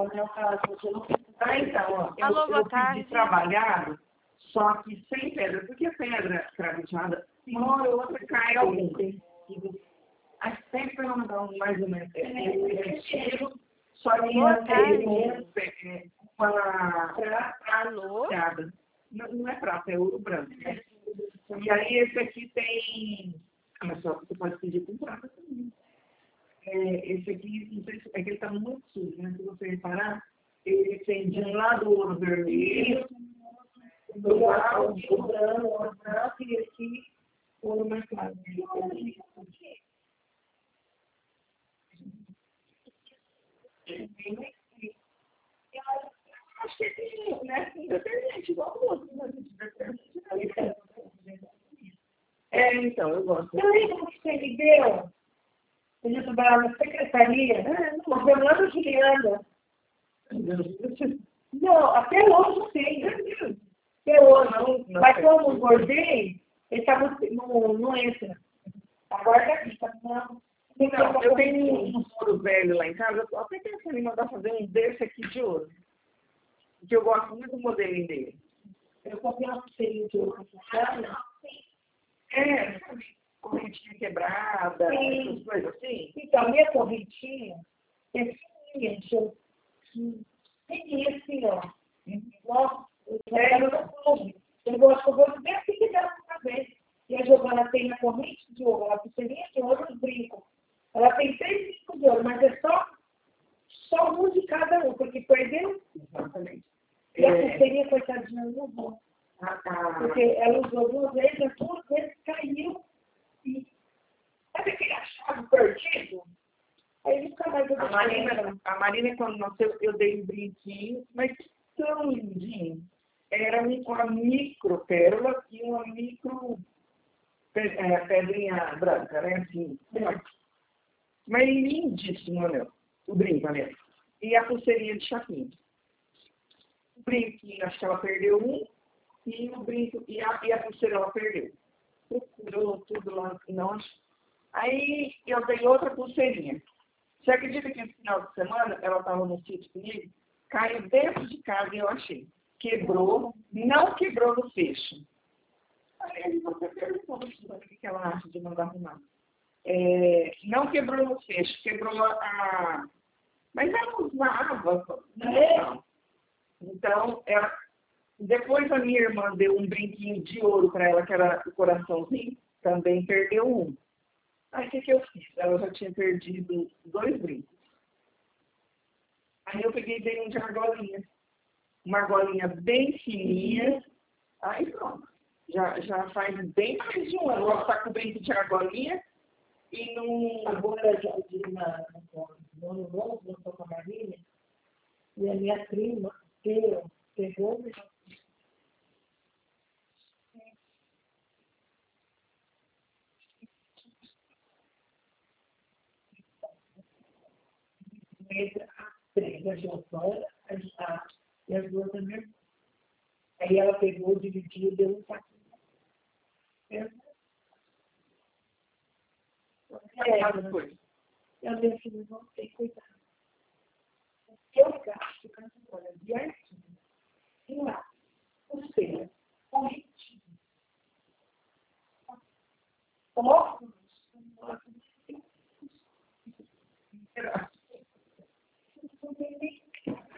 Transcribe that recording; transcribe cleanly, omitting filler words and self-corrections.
meu caso, você não precisa. Então, ó, Alô, boa eu tarde. pedi trabalhado, só que sem pedra, porque a pedra cravejada, uma hora ou outra cai algum. As sempre não dão mais ou menos estilo, só que Boa com Alô? prateada. Não é prata, é ouro branco. Né? E aí esse aqui tem. Mas só você pode pedir com prata também. Esse aqui, não sei se é que ele está muito sujo, né? Se você reparar, ele tem de um lado o ouro vermelho, do lado o branco e aqui o ouro mais claro. Acho que tem, né? Independente, igual o outro. Então, eu gosto. Eu lembro que você me deu. Eu trabalhava na secretaria, uma Fernanda Juliana. Não, até hoje eu sei. Até hoje. Não, mas como engordei, ele estava não entra. Agora tá aqui, tá não. Não, eu tenho um ouro velho lá em casa, eu tô até pensando em mandar fazer um desse aqui de ouro. Porque eu gosto muito do modelinho dele. Eu comprei uma pulseirinha de ouro. Sabe, correntinha quebrada, essas coisas assim. Então, minha correntinha é fininha, fininha assim, ó. Nossa, eu gosto de ver assim que dá pra ver. E a Giovana tem a corrente de ouro, a pulseirinha de ouro e os brincos. Ela tem 3 brincos de ouro, mas é só um de cada um, porque perdeu. Exatamente. E a pulseirinha, coitadinha, não usou. Porque ela usou 2 vezes, as 2 vezes caiu. E sabe aquele achado perdido? Aí nunca mais eu a Marina, quando nasceu, eu dei um brinquinho, mas tão lindinho. Era uma micro pérola e uma micro pedrinha branca, né? Assim, mas lindíssimo, né? O brinco, né? E a pulseirinha de chapinha. O brinquinho, acho que ela perdeu um, e o brinco, e a pulseira ela perdeu. Procurou tudo lá, não. Aí eu dei outra pulseirinha. Você acredita que no final de semana ela estava no sítio comigo? Caiu dentro de casa e eu achei. Quebrou, não quebrou no fecho. Aí você perguntou o que ela acha de mandar arrumar. Não quebrou no fecho, quebrou a. Mas ela usava. Não. Então, depois a minha irmã deu um brinquinho de ouro para ela, que era o coraçãozinho, também perdeu um. Aí o que eu fiz? Ela já tinha perdido 2 brincos. Aí eu peguei e dei um de argolinha. Uma argolinha bem fininha. Aí pronto. Já faz bem mais de um ano. Ela está com o brinco de argolinha e não. Agora já no ano novo, eu estou com a Marília, e a minha prima pegou o a 3, a Giovana e as 2 da minha irmã. Aí ela pegou, dividiu e deu um saquinho. Eu dei filho, não tem cuidado. Eu gasto cantora de arquinho, e lá, pulseira, correntinha. Coloco